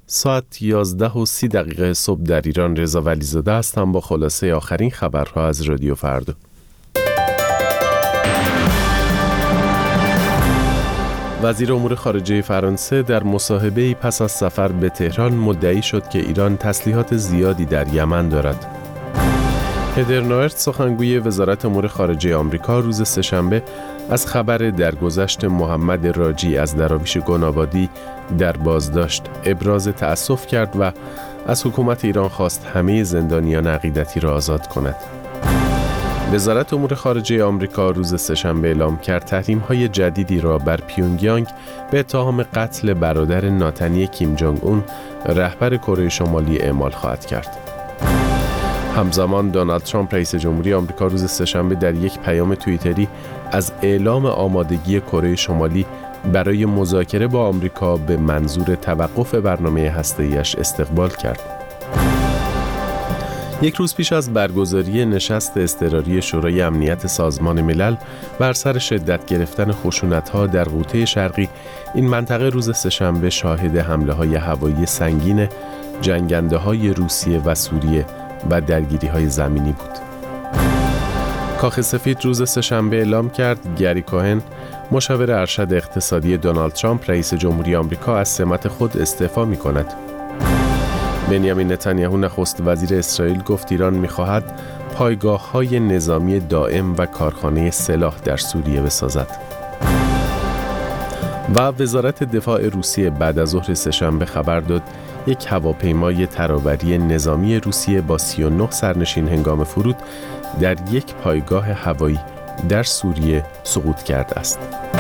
ساعت 11:30 صبح در ایران. رضا ولیزاده هستم با خلاصه آخرین خبرها از رادیو فردا. وزیر امور خارجه فرانسه در مصاحبه‌ای پس از سفر به تهران مدعی شد که ایران تسلیحات زیادی در یمن دارد. هدر نوئرت سخنگوی وزارت امور خارجه آمریکا روز سه‌شنبه از خبر درگذشت محمد راجی از دراویش گنابادی در بازداشت ابراز تأسف کرد و از حکومت ایران خواست همه زندانیان عقیدتی را آزاد کند. وزارت امور خارجه آمریکا روز سه‌شنبه اعلام کرد تحریم‌های جدیدی را بر پیونگیانگ به اتهام قتل برادر ناتنی کیم جونگ اون رهبر کره شمالی اعمال خواهد کرد. همزمان دونالد ترامپ رئیس جمهوری آمریکا روز سه‌شنبه در یک پیام توییتری از اعلام آمادگی کره شمالی برای مذاکره با آمریکا به منظور توقف برنامه هسته‌ایش استقبال کرد. یک روز پیش از برگزاری نشست اضطراری شورای امنیت سازمان ملل بر سر شدت گرفتن خشونت‌ها در غوطه شرقی، این منطقه روز سه‌شنبه شاهد حمله‌های هوایی سنگین جنگنده‌های روسیه و سوریه و درگیری‌های زمینی بود. کاخ سفید روز سه‌شنبه اعلام کرد گری کوهن، مشاور ارشد اقتصادی دونالد ترامپ رئیس جمهوری آمریکا، از سمت خود استعفا می‌کند. بنیامین نتانیاهو نخست وزیر اسرائیل گفت ایران می‌خواهد پایگاه‌های نظامی دائم و کارخانه سلاح در سوریه بسازد. و وزارت دفاع روسیه بعد از ظهر سه‌شنبه خبر داد یک هواپیمای ترابری نظامی روسیه با 39 سرنشین هنگام فرود در یک پایگاه هوایی در سوریه سقوط کرده است.